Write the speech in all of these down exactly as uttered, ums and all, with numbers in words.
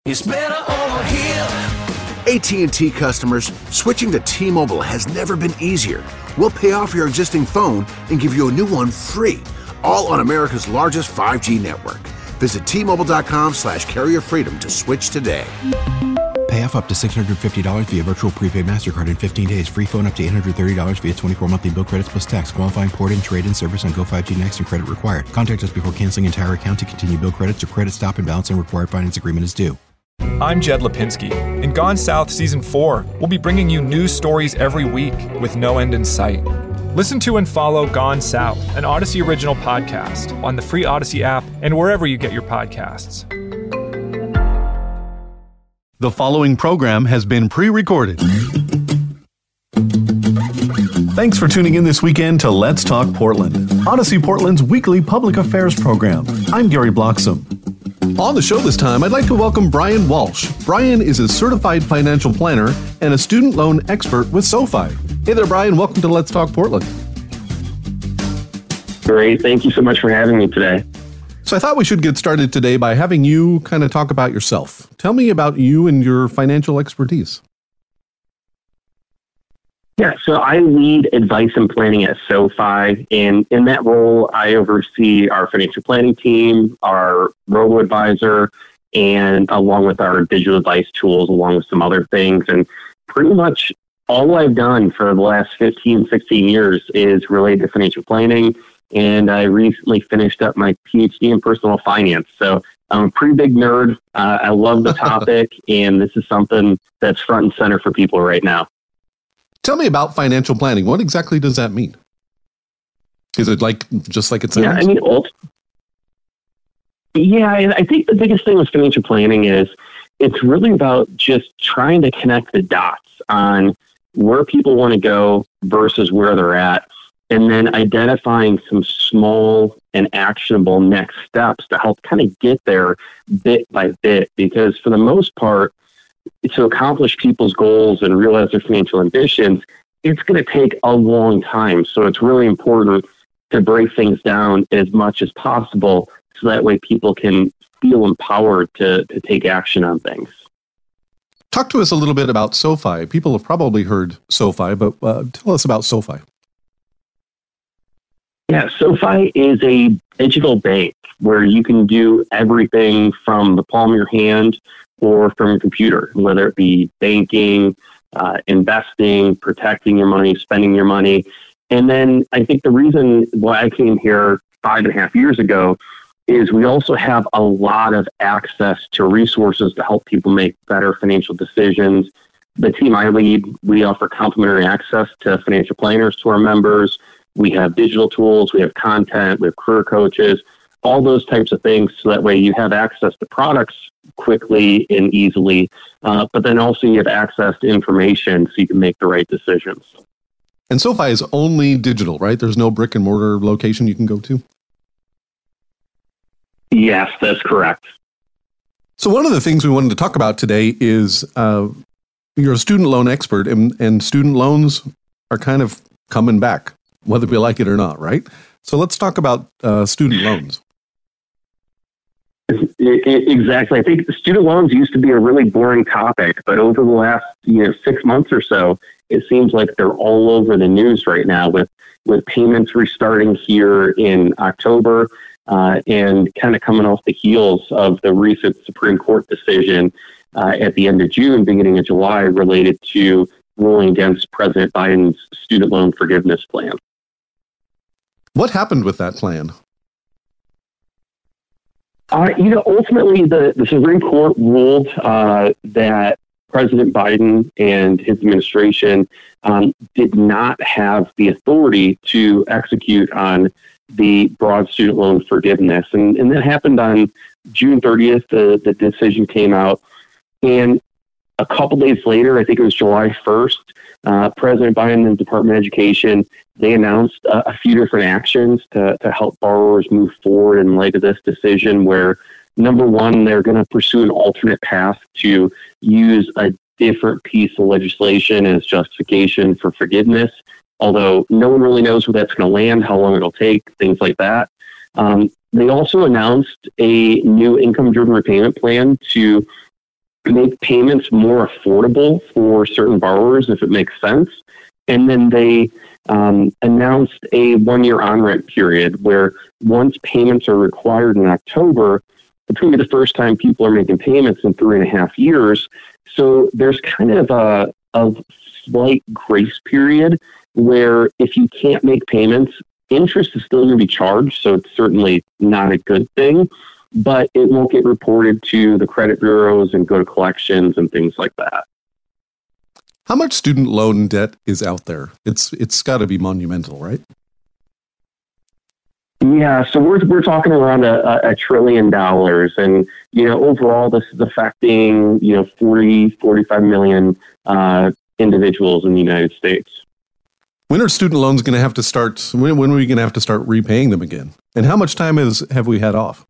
It's better over here. A T and T customers, switching to T-Mobile has never been easier. We'll pay off your existing phone and give you a new one free, all on America's largest five G network. Visit T-Mobile.com slash carrier freedom to switch today. Pay off up to six hundred fifty dollars via virtual prepaid MasterCard in fifteen days. Free phone up to eight hundred thirty dollars via twenty-four monthly bill credits plus tax. Qualifying port and trade-in service on Go five G Next and credit required. Contact us before canceling entire account to continue bill credits or credit stop and balance and required finance agreement is due. I'm Jed Lipinski. In Gone South Season four, we'll be bringing you news stories every week with no end in sight. Listen to and follow Gone South, an Odyssey original podcast, on the free Odyssey app and wherever you get your podcasts. The following program has been pre-recorded. Thanks for tuning in this weekend to Let's Talk Portland, Odyssey Portland's weekly public affairs program. I'm Gary Bloxam. On the show this time, I'd like to welcome Brian Walsh. Brian is a certified financial planner and a student loan expert with SoFi. Hey there, Brian. Welcome to Let's Talk Portland. Great. Thank you so much for having me today. So I thought we should get started today by having you kind of talk about yourself. Tell me about you and your financial expertise. Yeah, so I lead advice and planning at SoFi, and in that role, I oversee our financial planning team, our robo-advisor, and along with our digital advice tools, along with some other things. And pretty much all I've done for the last fifteen, sixteen years is related to financial planning, and I recently finished up my P H D in personal finance. So I'm a pretty big nerd. Uh, I love the topic, and this is something that's front and center for people right now. Tell me about financial planning. What exactly does that mean? Is it like just like it sounds? Yeah, I mean, ult- yeah, I I think the biggest thing with financial planning is it's really about just trying to connect the dots on where people want to go versus where they're at, and then identifying some small and actionable next steps to help kind of get there bit by bit. Because for the most part, to accomplish people's goals and realize their financial ambitions, it's going to take a long time. So it's really important to break things down as much as possible so that way people can feel empowered to, to take action on things. Talk to us a little bit about SoFi. People have probably heard SoFi, but uh, tell us about SoFi. Yeah, SoFi is a digital bank where you can do everything from the palm of your hand or from your computer, whether it be banking, uh, investing, protecting your money, spending your money. And then I think the reason why I came here five and a half years ago is we also have a lot of access to resources to help people make better financial decisions. The team I lead, we offer complimentary access to financial planners to our members. We have digital tools, we have content, we have career coaches, all those types of things. So that way you have access to products quickly and easily, uh, but then also you have access to information so you can make the right decisions. And SoFi is only digital, right? There's no brick and mortar location you can go to? Yes, that's correct. So one of the things we wanted to talk about today is uh, you're a student loan expert, and, and student loans are kind of coming back, whether we like it or not, right? So let's talk about uh, student loans. Exactly. I think student loans used to be a really boring topic, but over the last you know six months or so, it seems like they're all over the news right now with, with payments restarting here in October uh, and kind of coming off the heels of the recent Supreme Court decision uh, at the end of June, beginning of July, related to ruling against President Biden's student loan forgiveness plan. What happened with that plan? Uh, you know, ultimately, the, the Supreme Court ruled uh, that President Biden and his administration um, did not have the authority to execute on the broad student loan forgiveness. And, and that happened on June thirtieth. The, the decision came out. And a couple days later, I think it was July first, uh, President Biden and the Department of Education, they announced uh, a few different actions to, to help borrowers move forward in light of this decision, where, number one, they're going to pursue an alternate path to use a different piece of legislation as justification for forgiveness, although no one really knows where that's going to land, how long it'll take, things like that. Um, they also announced a new income-driven repayment plan to make payments more affordable for certain borrowers if it makes sense. And then they um, announced a one-year on-rent period where once payments are required in October, it's going to be the first time people are making payments in three and a half years. So there's kind of a, a slight grace period where if you can't make payments, interest is still going to be charged. So it's certainly not a good thing, but it won't get reported to the credit bureaus and go to collections and things like that. How much student loan debt is out there? It's it's got to be monumental, right? Yeah, so we're we're talking around a, a trillion dollars, and you know overall this is affecting you know forty, forty-five million uh, individuals in the United States. When are student loans going to have to start? When when are we going to have to start repaying them again? And how much time is have we had off?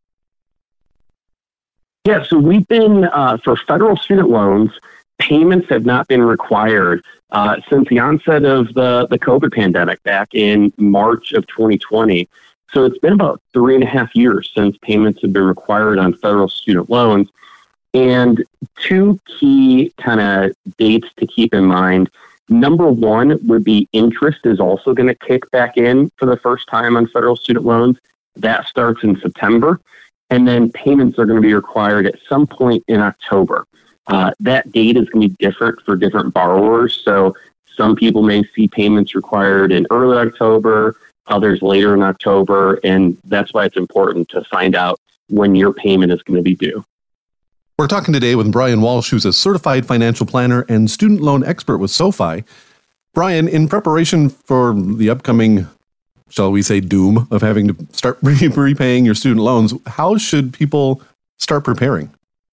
Yeah, so we've been uh, for federal student loans. Payments have not been required uh, since the onset of the, the COVID pandemic back in March of twenty twenty. So it's been about three and a half years since payments have been required on federal student loans. And two key kind of dates to keep in mind. Number one would be interest is also going to kick back in for the first time on federal student loans. That starts in September. And then payments are going to be required at some point in October. Uh, that date is going to be different for different borrowers. So some people may see payments required in early October, others later in October. And that's why it's important to find out when your payment is going to be due. We're talking today with Brian Walsh, who's a certified financial planner and student loan expert with SoFi. Brian, in preparation for the upcoming, shall we say, doom of having to start repaying your student loans, how should people start preparing?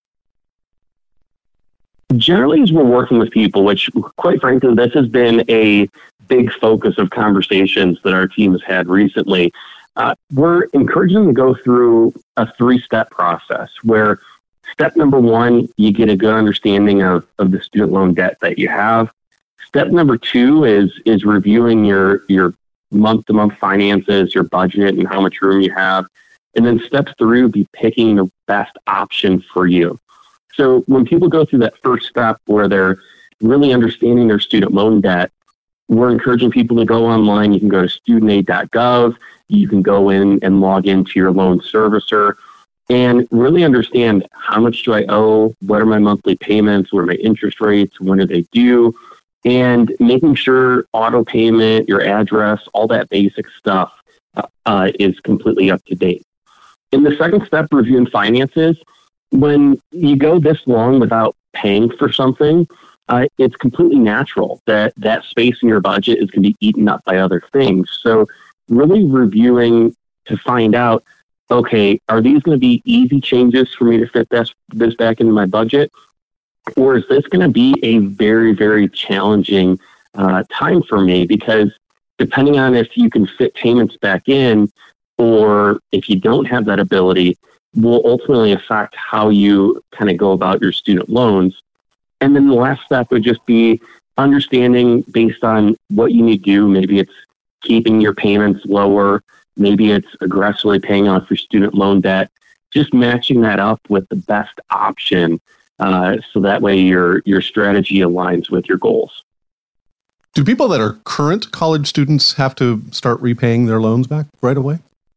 Generally, as we're working with people, which quite frankly, this has been a big focus of conversations that our team has had recently, uh, we're encouraging them to go through a three-step process where step number one, you get a good understanding of, of the student loan debt that you have. Step number two is is reviewing your, your month-to-month finances, your budget, and how much room you have. And then step three would be picking the best option for you. So when people go through that first step where they're really understanding their student loan debt, we're encouraging people to go online. You can go to student aid dot gov. You can go in and log into your loan servicer and really understand how much do I owe, what are my monthly payments, what are my interest rates, when are they due, and making sure auto payment, your address, all that basic stuff uh, is completely up to date. In the second step, reviewing finances, when you go this long without paying for something, uh, it's completely natural that that space in your budget is going to be eaten up by other things. So really reviewing to find out, okay, are these going to be easy changes for me to fit this, this back into my budget? Or is this going to be a very, very challenging uh, time for me? Because depending on if you can fit payments back in or if you don't have that ability, will ultimately affect how you kind of go about your student loans. And then the last step would just be understanding based on what you need to do. Maybe it's keeping your payments lower. Maybe it's aggressively paying off your student loan debt. Just matching that up with the best option uh, so that way your your strategy aligns with your goals. Do people that are current college students have to start repaying their loans back right away?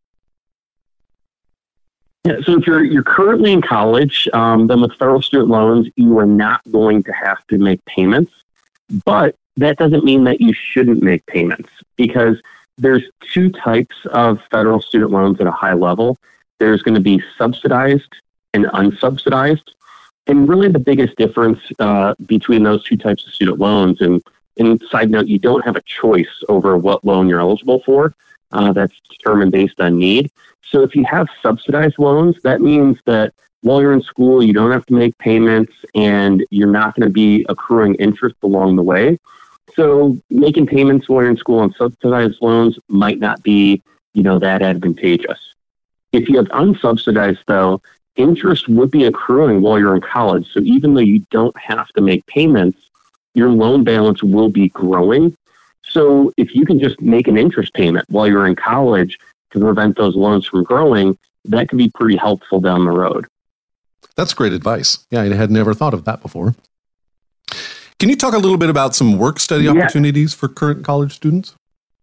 Yeah, so if you're you're currently in college, um, then with federal student loans, you are not going to have to make payments. But that doesn't mean that you shouldn't make payments because there's two types of federal student loans at a high level. There's going to be subsidized and unsubsidized. And really the biggest difference uh, between those two types of student loans, and, and side note, you don't have a choice over what loan you're eligible for. Uh, that's determined based on need. So if you have subsidized loans, that means that while you're in school, you don't have to make payments and you're not going to be accruing interest along the way. So making payments while you're in school on subsidized loans might not be, you know, that advantageous. If you have unsubsidized, though, interest would be accruing while you're in college. So even though you don't have to make payments, your loan balance will be growing. So if you can just make an interest payment while you're in college to prevent those loans from growing, that can be pretty helpful down the road. That's great advice. Yeah, I had never thought of that before. Can you talk a little bit about some work study Yeah. opportunities for current college students?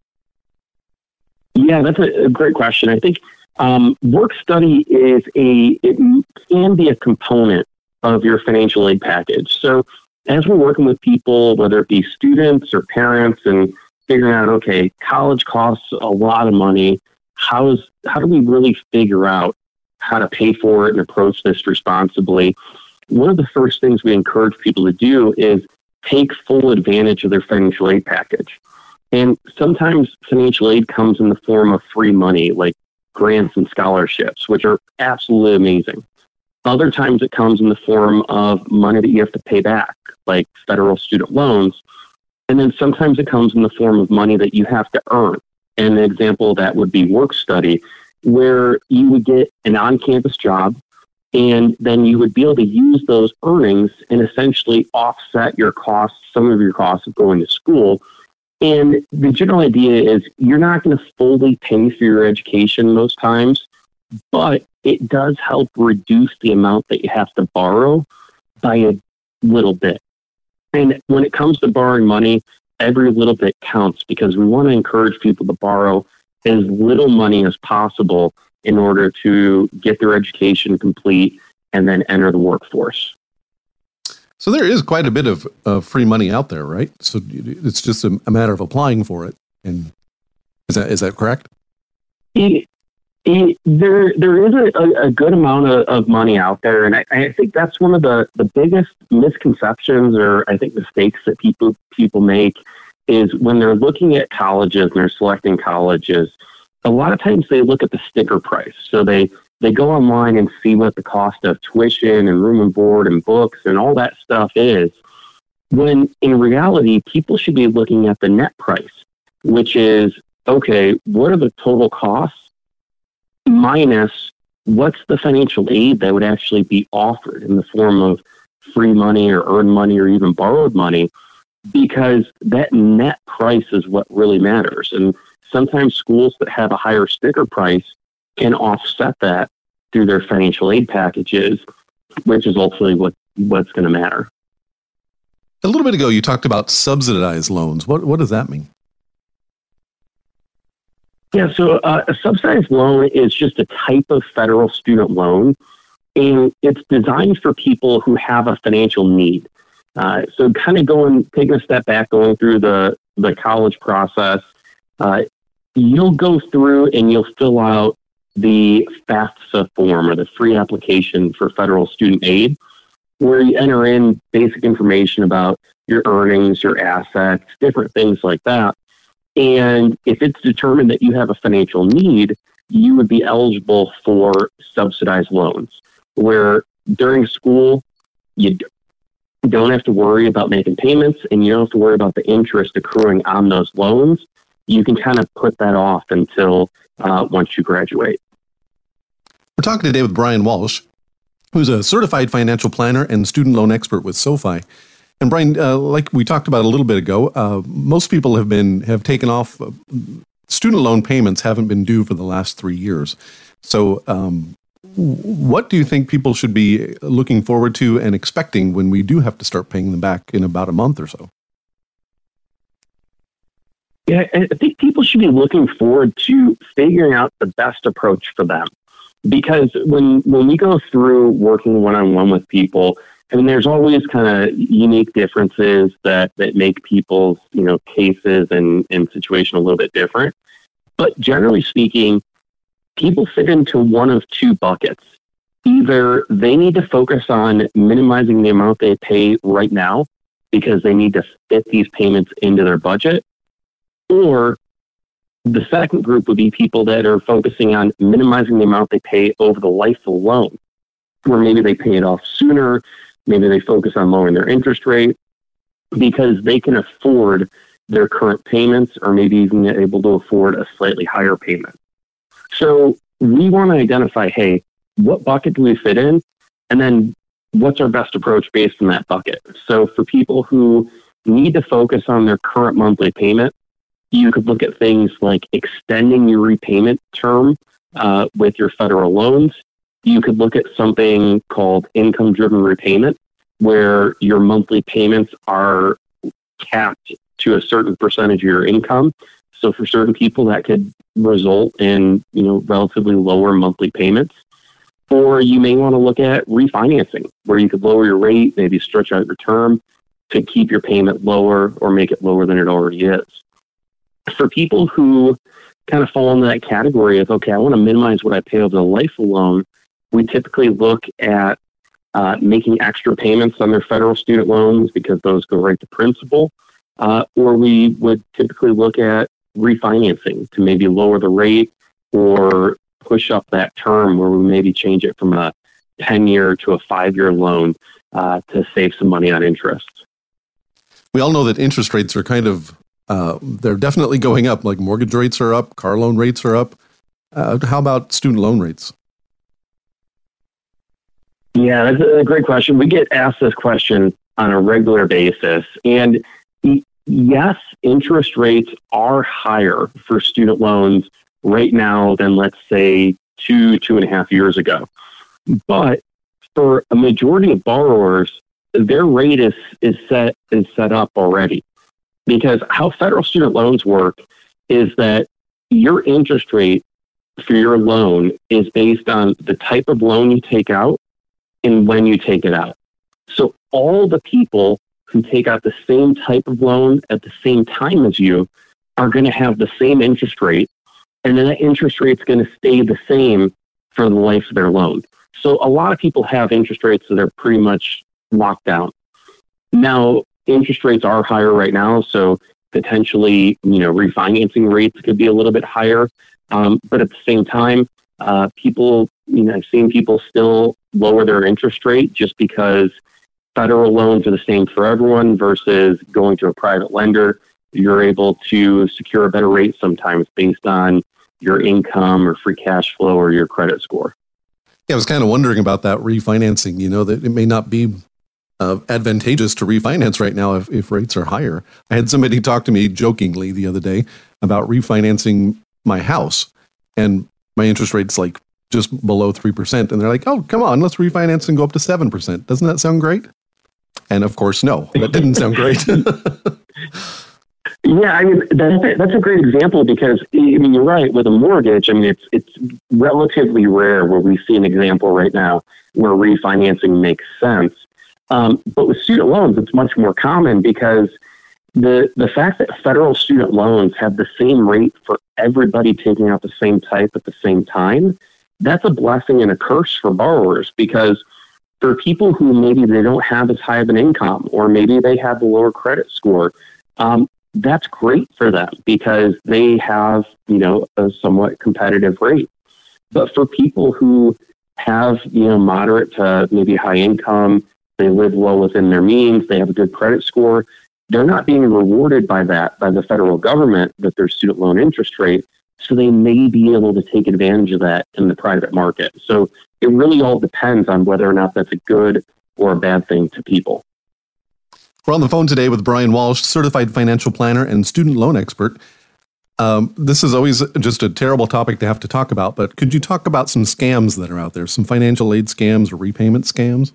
Yeah, that's a, a great question. I think um, work study is a, it can be a component of your financial aid package. So as we're working with people, whether it be students or parents, and figuring out, okay, college costs a lot of money. How is how do we really figure out how to pay for it and approach this responsibly? One of the first things we encourage people to do is take full advantage of their financial aid package. And sometimes financial aid comes in the form of free money, like grants and scholarships, which are absolutely amazing. Other times it comes in the form of money that you have to pay back, like federal student loans. And then sometimes it comes in the form of money that you have to earn. And an example of that would be work study, where you would get an on-campus job, and then you would be able to use those earnings and essentially offset your costs, some of your costs of going to school. And the general idea is you're not going to fully pay for your education most times, but it does help reduce the amount that you have to borrow by a little bit. And when it comes to borrowing money, every little bit counts, because we want to encourage people to borrow as little money as possible in order to get their education complete and then enter the workforce. So there is quite a bit of uh, free money out there, right? So it's just a, a matter of applying for it. And is that is that correct? It, it, there, there is a, a good amount of, of money out there, and I, I think that's one of the, the biggest misconceptions, or I think mistakes that people people make, is when they're looking at colleges and they're selecting colleges. A lot of times they look at the sticker price, so they they go online and see what the cost of tuition and room and board and books and all that stuff is, when in reality, people should be looking at the net price, which is, okay, what are the total costs minus what's the financial aid that would actually be offered in the form of free money or earned money or even borrowed money, because that net price is what really matters. And sometimes schools that have a higher sticker price can offset that through their financial aid packages, which is ultimately what, what's going to matter. A little bit ago, you talked about subsidized loans. What what does that mean? Yeah, so uh, a subsidized loan is just a type of federal student loan, and it's designed for people who have a financial need. Uh, so kind of going, taking a step back, going through the, the college process, uh, you'll go through and you'll fill out the FAFSA form, or the free application for federal student aid, where you enter in basic information about your earnings, your assets, different things like that. And if it's determined that you have a financial need, you would be eligible for subsidized loans, where during school, you don't have to worry about making payments, and you don't have to worry about the interest accruing on those loans. You can kind of put that off until uh, once you graduate. We're talking today with Brian Walsh, who's a certified financial planner and student loan expert with SoFi. And Brian, uh, like we talked about a little bit ago, uh, most people have been have taken off. Uh, student loan payments haven't been due for the last three years. So um, what do you think people should be looking forward to and expecting when we do have to start paying them back in about a month or so? Yeah, I think people should be looking forward to figuring out the best approach for them. Because when, when we go through working one-on-one with people, I mean, there's always kind of unique differences that, that make people's, you know, cases and, and situation a little bit different. But generally speaking, people fit into one of two buckets. Either they need to focus on minimizing the amount they pay right now because they need to fit these payments into their budget, or the second group would be people that are focusing on minimizing the amount they pay over the life of the loan, where maybe they pay it off sooner. Maybe they focus on lowering their interest rate because they can afford their current payments, or maybe even able to afford a slightly higher payment. So we want to identify, hey, what bucket do we fit in? And then what's our best approach based on that bucket? So for people who need to focus on their current monthly payment, you could look at things like extending your repayment term uh, with your federal loans. You could look at something called income-driven repayment, where your monthly payments are capped to a certain percentage of your income. So for certain people, that could result in, you know, relatively lower monthly payments. Or you may want to look at refinancing, where you could lower your rate, maybe stretch out your term to keep your payment lower or make it lower than it already is. For people who kind of fall into that category of, okay, I want to minimize what I pay over the life of the loan, we typically look at uh, making extra payments on their federal student loans because those go right to principal. Uh, or we would typically look at refinancing to maybe lower the rate or push up that term, where we maybe change it from a ten-year to a five-year loan uh, to save some money on interest. We all know that interest rates are kind of, uh, they're definitely going up, like mortgage rates are up, car loan rates are up. Uh, how about student loan rates? Yeah, that's a great question. We get asked this question on a regular basis. And yes, interest rates are higher for student loans right now than, let's say, two, two and a half years ago. But for a majority of borrowers, their rate is, is set is set up already. Because how federal student loans work is that your interest rate for your loan is based on the type of loan you take out and when you take it out. So all the people who take out the same type of loan at the same time as you are going to have the same interest rate, and then that interest rate is going to stay the same for the life of their loan. So a lot of people have interest rates that are pretty much locked down. Now, interest rates are higher right now, so potentially, you know, refinancing rates could be a little bit higher. Um, but at the same time, uh, people, you know, I've seen people still lower their interest rate just because federal loans are the same for everyone versus going to a private lender. You're able to secure a better rate sometimes based on your income or free cash flow or your credit score. Yeah, I was kind of wondering about that refinancing, you know, that it may not be uh, advantageous to refinance right now if, if rates are higher. I had somebody talk to me jokingly the other day about refinancing my house, and my interest rate's like just below three percent. And they're like, oh, come on, let's refinance and go up to seven percent. Doesn't that sound great? And of course, no, that didn't sound great. Yeah, I mean, that's a, that's a great example because, I mean, you're right, with a mortgage, I mean, it's it's relatively rare where we see an example right now where refinancing makes sense. Um, but with student loans, it's much more common because the the fact that federal student loans have the same rate for everybody taking out the same type at the same time, that's a blessing and a curse for borrowers, because for people who maybe they don't have as high of an income, or maybe they have a lower credit score, um, that's great for them because they have, you know, a somewhat competitive rate. But for people who have, you know, moderate to maybe high income, they live well within their means, they have a good credit score, they're not being rewarded by that, by the federal government, with their student loan interest rate. So they may be able to take advantage of that in the private market. So it really all depends on whether or not that's a good or a bad thing to people. We're on the phone today with Brian Walsh, certified financial planner and student loan expert. Um, this is always just a terrible topic to have to talk about, but could you talk about some scams that are out there, some financial aid scams or repayment scams?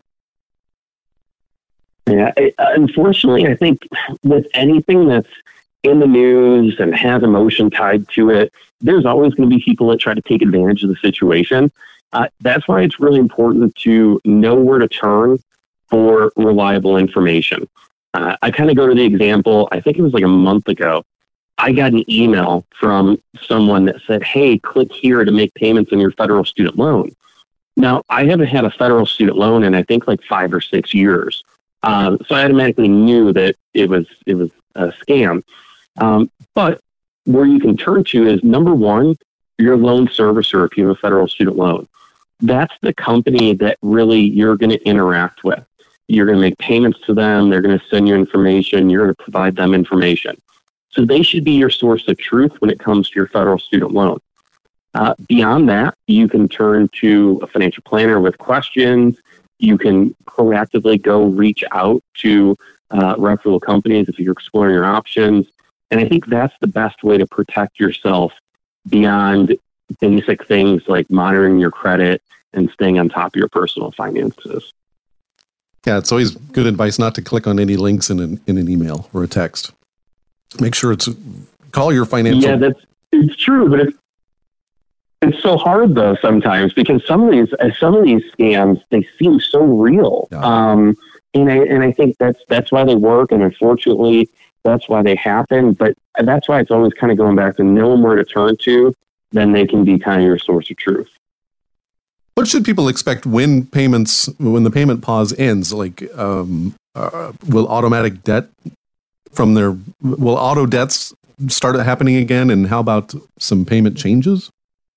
Yeah, unfortunately, I think with anything that's in the news and has emotion tied to it, there's always going to be people that try to take advantage of the situation. Uh, that's why it's really important to know where to turn for reliable information. Uh, I kind of go to the example, I think it was like a month ago. I got an email from someone that said, hey, click here to make payments on your federal student loan. Now, I haven't had a federal student loan in, I think, like five or six years. Um, so I automatically knew that it was it was a scam. Um, but where you can turn to is, number one, your loan servicer if you have a federal student loan. That's the company that really you're going to interact with. You're going to make payments to them. They're going to send you information. You're going to provide them information. So they should be your source of truth when it comes to your federal student loan. Uh, beyond that, you can turn to a financial planner with questions. You can proactively go reach out to uh, reputable companies if you're exploring your options. And I think that's the best way to protect yourself beyond basic things like monitoring your credit and staying on top of your personal finances. Yeah, it's always good advice not to click on any links in an, in an email or a text. Make sure it's, call your financial... Yeah, that's it's true, but it's, it's so hard though sometimes because some of these some of these scams, they seem so real. Yeah. Um, and I and I think that's that's why they work, and unfortunately, that's why they happen. But that's why it's always kind of going back to knowing where to turn to, then they can be kind of your source of truth. What should people expect when payments, when the payment pause ends? Like, um, uh, will automatic debt from their, will auto debts start happening again? And how about some payment changes?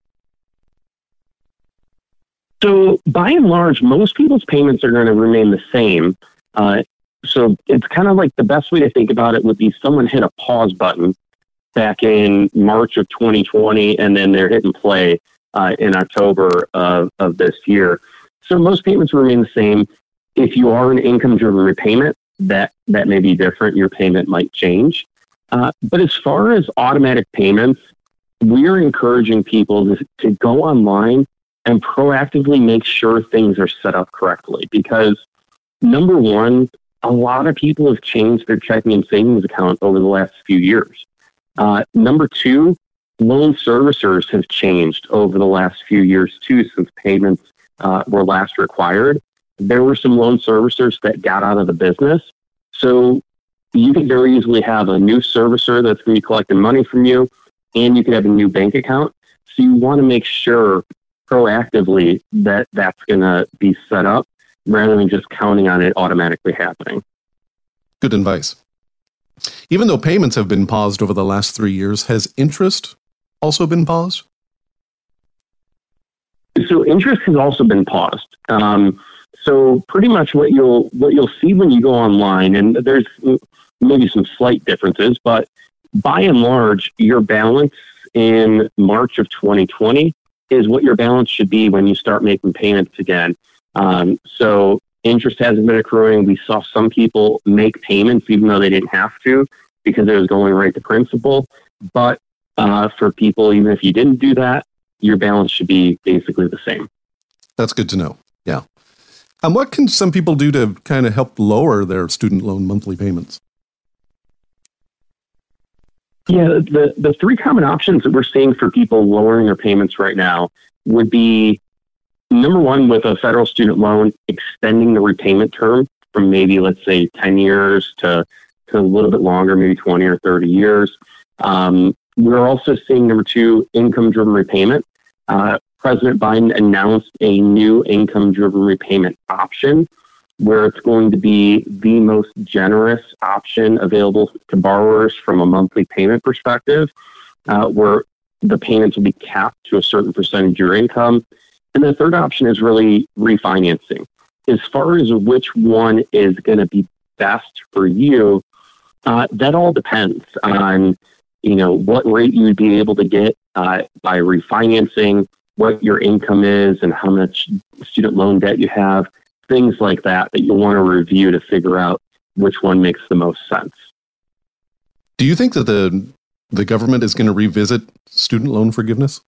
So by and large, most people's payments are going to remain the same. Uh, so it's kind of like the best way to think about it would be someone hit a pause button back in March of twenty twenty, and then they're hitting play uh, in October of, of this year. So most payments remain the same. If you are an income-driven repayment, that, that may be different. Your payment might change. Uh, but as far as automatic payments, we're encouraging people to, to go online and proactively make sure things are set up correctly. Because number one, a lot of people have changed their checking and savings account over the last few years. Uh, number two, loan servicers have changed over the last few years too, since payments uh, were last required. There were some loan servicers that got out of the business. So you could very easily have a new servicer that's going to be collecting money from you, and you could have a new bank account. So you want to make sure proactively that that's going to be set up rather than just counting on it automatically happening. Good advice. Even though payments have been paused over the last three years, has interest also been paused? So interest has also been paused. Um, so pretty much what you'll what you'll see when you go online, and there's maybe some slight differences, but by and large, your balance in March of twenty twenty is what your balance should be when you start making payments again. Um, so interest hasn't been accruing. We saw some people make payments even though they didn't have to because it was going right to principal. But uh, for people, even if you didn't do that, your balance should be basically the same. That's good to know. Yeah. And what can some people do to kind of help lower their student loan monthly payments? Yeah, the, the three common options that we're seeing for people lowering their payments right now would be, number one, with a federal student loan, extending the repayment term from maybe, let's say, ten years to, to a little bit longer, maybe twenty or thirty years. Um, we're also seeing, number two, income-driven repayment. Uh, President Biden announced a new income-driven repayment option where it's going to be the most generous option available to borrowers from a monthly payment perspective, uh, where the payments will be capped to a certain percentage of your income. And the third option is really refinancing. As far as which one is going to be best for you, uh, that all depends on, you know, what rate you would be able to get uh, by refinancing, what your income is, and how much student loan debt you have. Things like that that you want to review to figure out which one makes the most sense. Do you think that the the government is going to revisit student loan forgiveness?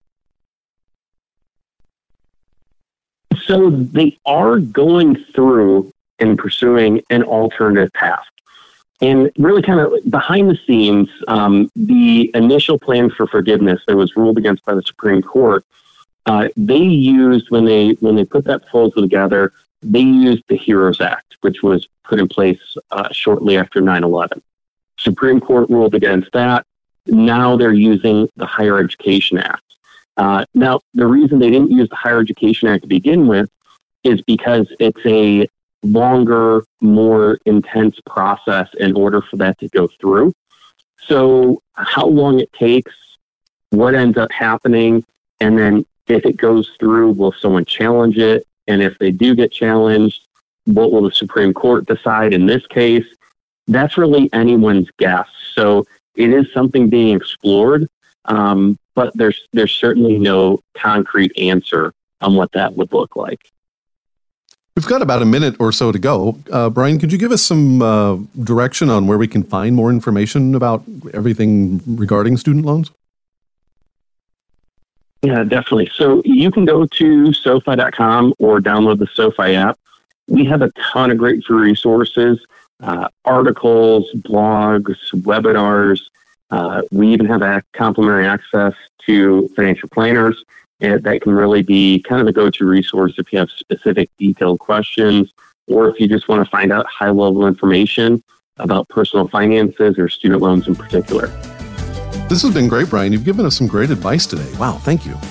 So they are going through and pursuing an alternative path. And really kind of behind the scenes, um, the initial plan for forgiveness that was ruled against by the Supreme Court, uh, they used, when they when they put that proposal together, they used the HEROES Act, which was put in place uh, shortly after nine eleven. Supreme Court ruled against that. Now they're using the Higher Education Act. Uh, now, the reason they didn't use the Higher Education Act to begin with is because it's a longer, more intense process in order for that to go through. So how long it takes, what ends up happening, and then if it goes through, will someone challenge it? And if they do get challenged, what will the Supreme Court decide in this case? That's really anyone's guess. So it is something being explored, um, but there's there's certainly no concrete answer on what that would look like. We've got about a minute or so to go. Uh, Brian, could you give us some uh, direction on where we can find more information about everything regarding student loans? Yeah, definitely. So you can go to SoFi dot com or download the SoFi app. We have a ton of great free resources, uh, articles, blogs, webinars. Uh, we even have a complimentary access to financial planners and that can really be kind of a go-to resource if you have specific detailed questions or if you just want to find out high-level information about personal finances or student loans in particular. This has been great, Brian. You've given us some great advice today. Wow, thank you.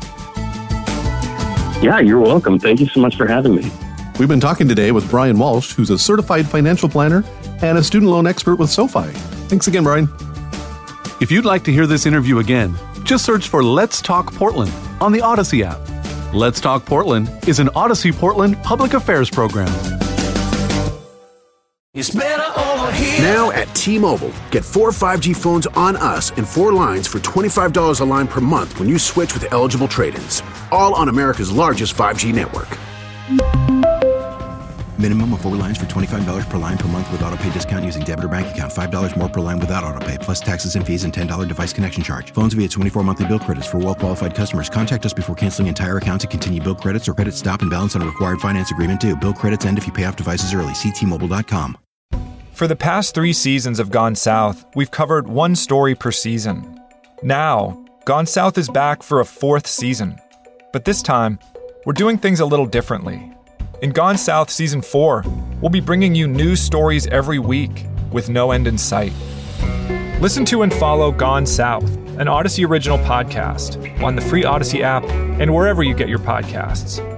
Yeah, you're welcome. Thank you so much for having me. We've been talking today with Brian Walsh, who's a certified financial planner and a student loan expert with SoFi. Thanks again, Brian. If you'd like to hear this interview again, just search for Let's Talk Portland on the Odyssey app. Let's Talk Portland is an Odyssey Portland public affairs program. It's better over here. Now at T-Mobile, get four five G phones on us and four lines for twenty-five dollars a line per month when you switch with eligible trade-ins. All on America's largest five G network. Minimum of four lines for twenty-five dollars per line per month with autopay discount using debit or bank account. five dollars more per line without autopay, plus taxes and fees and ten dollars device connection charge. Phones via twenty-four monthly bill credits for well-qualified customers. Contact us before canceling entire account to continue bill credits or credit stop and balance on a required finance agreement due. Bill credits end if you pay off devices early. See T Mobile dot com. For the past three seasons of Gone South, we've covered one story per season. Now, Gone South is back for a fourth season. But this time, we're doing things a little differently. In Gone South Season four, we'll be bringing you news stories every week with no end in sight. Listen to and follow Gone South, an Odyssey original podcast, on the free Odyssey app and wherever you get your podcasts.